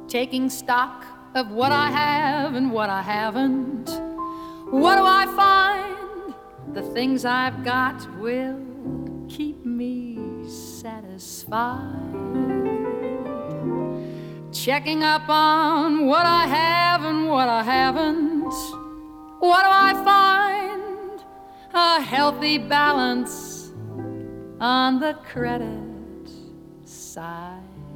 taking stock of what I have and what I haven't. What do I find? The things I've got will keep me satisfied. Checking up on what I have and what I haven't. What do I find? A healthy balance on the credit side.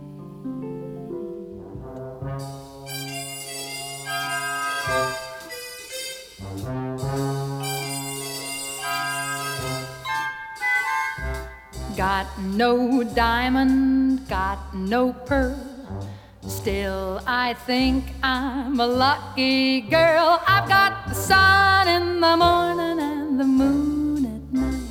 Got no diamond, got no pearl. Still, I think I'm a lucky girl. I've got the sun in the morning and the moon at night.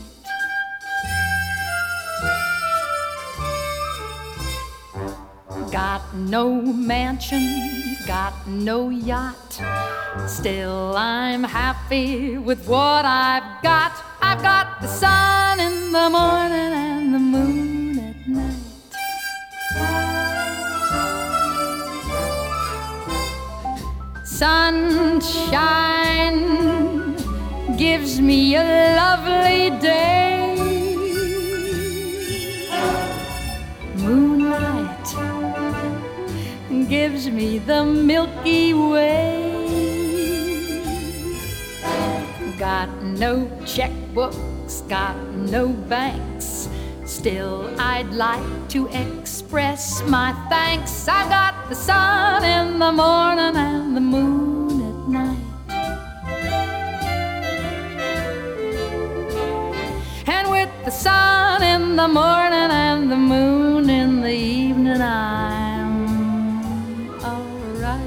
Got no mansion, got no yacht. Still, I'm happy with what I've got. I've got the sun in the morning and the moon at night. Sunshine gives me a lovely day. Moonlight gives me the Milky Way. Got no checkbooks, got no banks. Still, I'd like to express my thanks. I've got the sun in the morning and the moon at night. And with the sun in the morning and the moon in the evening, I'm all right.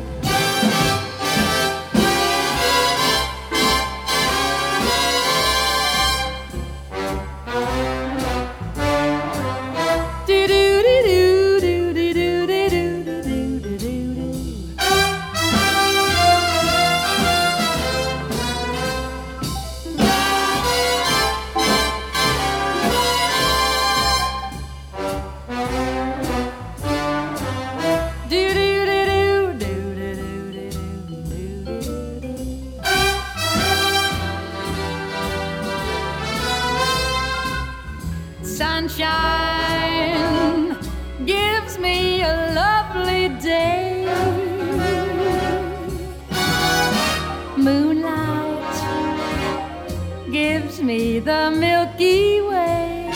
Sunshine gives me a lovely day. Moonlight gives me the Milky Way.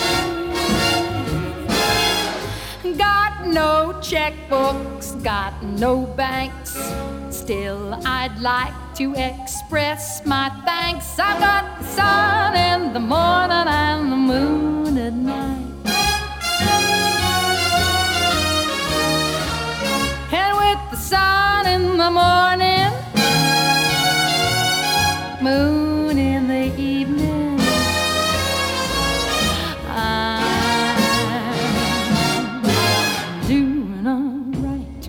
Got no checkbooks, got no banks. Still, I'd like to express my thanks. I've got the sun in the morning and the moon at night. And with the sun in the morning, moon in the evening, I'm doing all right.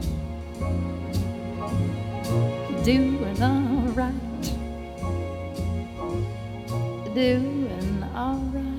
Doing all right. Doing all right.